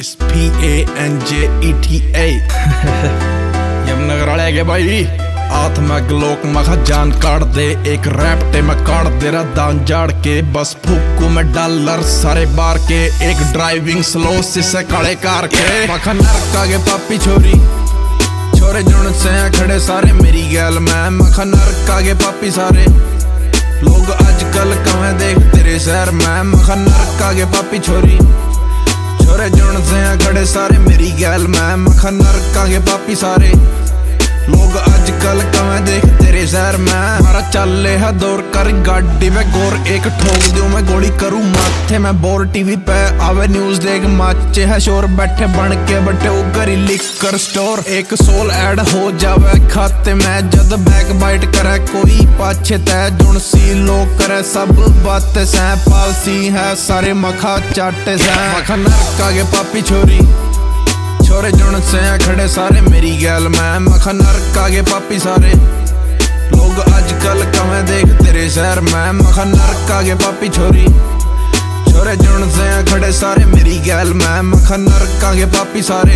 It's PANJETA यमनगर वाले के भाई आथ में ग्लोक मखा जान काट दे एक रैपटे में काट दे रहा दान जाड़ के बस फूकू में डॉलर सारे बार के एक ड्राइविंग स्लो से काले कार के मखा नरका के पापी छोरी छोरे जुन से खड़े सारे मेरी गैल में मखा नरका के पापी सारे लोग आजकल कमें देख तेरे शहर में मखा नरका के पापी छोरी छोरे जुन से खड़े सारे मेरी गैल में मखा नरका के पापी सारे लोग आजकल कमें देख तेरे शहर में मारा चल है दौर कर गाड़ी में गोर एक ठोक दूं मैं गोली करूं माथे में बोर टीवी पे आवे न्यूज देख माचे है शोर बैठे बन के बटे उगरी लिकर स्टोर एक सोल ऐड हो जावे खाते में जद बैक बाइट करे कोई पाछे तय जुन सी लोग करे सब बातें सह पालसी है सारे मखा चाटे सह मखा नरका के पापी छोरी छोरे जुन से खड़े सारे मेरी गैल में मखा नरका के पापी सारे लोग आजकल कमें देख तेरे शहर में मखा नरका के पापी छोरी छोरे जुन से खड़े सारे मेरी गैल में मखा नरका के पापी सारे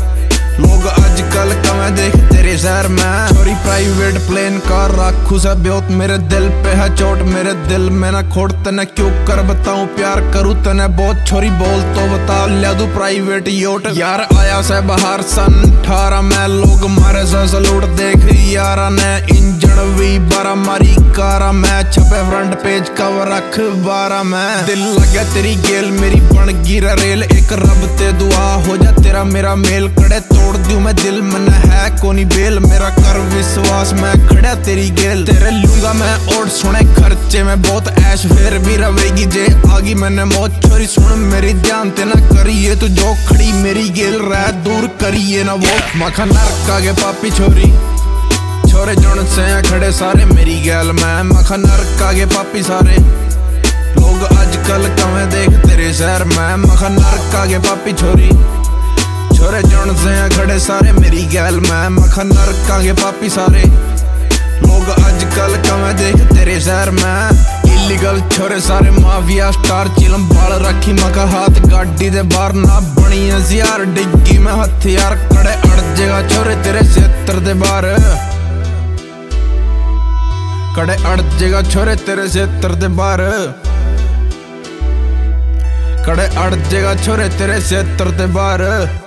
लोग आजकल कमें देख तेरे शहर में छोरी प्राइवेट प्लेन कार राखू से ब्योत मेरे दिल पे है चोट मेरे दिल में ना खोट तने क्यों कर बताऊं प्यार करूं तने बहुत छोरी बोल तो बता लिया दू प्राइवेट योट यार आया से बाहर सन 18 में लोग मारे से सलूट देख यारा ने इंजन भी 12 मारी कारा में छपे फ्रंट पेज कवर अखबारा में दिल लगे तेरी गेल मेरी बन गिरा रेल एक रब ते दुआ हो जा तेरा मेरा मेल कड़े तोड़ दूं मैं दिल मन है कोनी बेल मेरा कर विश्वास मैं खड़ा तेरी गेल तेरे लूंगा मैं और सुने खर्चे में बहुत ऐश फिर भी रवेगी जे आगी मैंने मौत छोरी सुन मेरी ध्यान ते ना करिए तू जो खड़ी मेरी गेल रह दूर करिए ना वो मखा नरका के पापी छोरी छोरे जुन से खड़े सारे मेरी गैल में मखा नरका के पापी सारे लोग आजकल कमें देख तेरे शहर में मखा नरका के पापी छोरी छोरे जुन से खड़े सारे मेरी गैल में मखा नरका के पापी सारे लोग आजकल कमें देख तेरे शहर में इलीगल छोरे सारे माफिया स्टार चिलम बाल रखी मखा हाथ गाड़ी दे बार ना बनी हज़ार डिग्गी में हथियार कड़े अड़ जेगा छोरे तेरे क्षेत्र दे बार कड़े अड़ जेगा छोरे तेरे क्षेत्र दे बार कड़े अड़ जेगा छोरे तेरे क्षेत्र दे बार।